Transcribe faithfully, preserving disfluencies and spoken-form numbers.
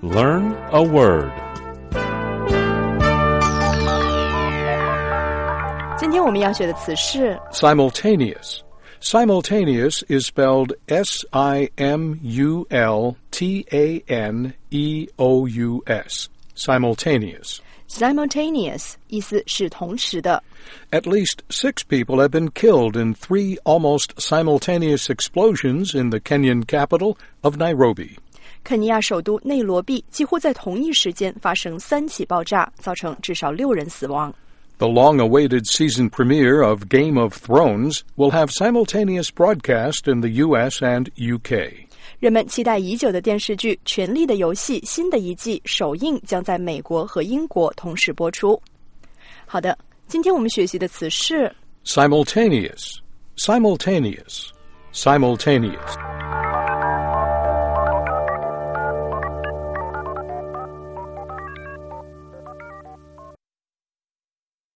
Learn a word. 今天我们要学的词是 Simultaneous. Simultaneous is spelled S I M U L T A N E O U S. Simultaneous. simultaneous 意思是同时的。 At least six people have been killed in three almost simultaneous explosions in the Kenyan capital of Nairobi. 肯尼亚首都内罗毕几乎在同一时间发生三起爆炸，造成至少六人死亡。 The long-awaited season premiere of Game of Thrones will have simultaneous broadcast in the U S and U K. 人们期待已久的电视剧《权力的游戏》新的一季首映将在美国和英国同时播出。好的，今天我们学习的词是 Simultaneous. Simultaneous. Simultaneous.